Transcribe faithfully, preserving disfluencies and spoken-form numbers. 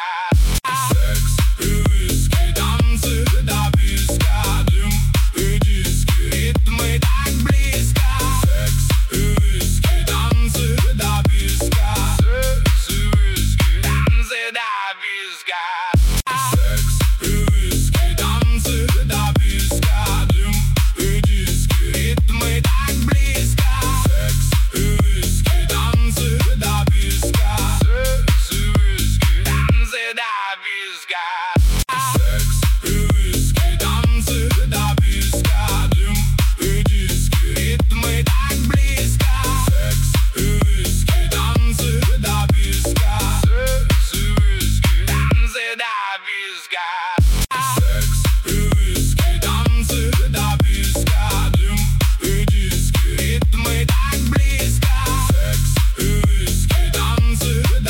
Секс и виски, танцы до песка, дым и диски, ритмы так близко. Секс и виски, танцы до песка, секс и виски, танцы до песка.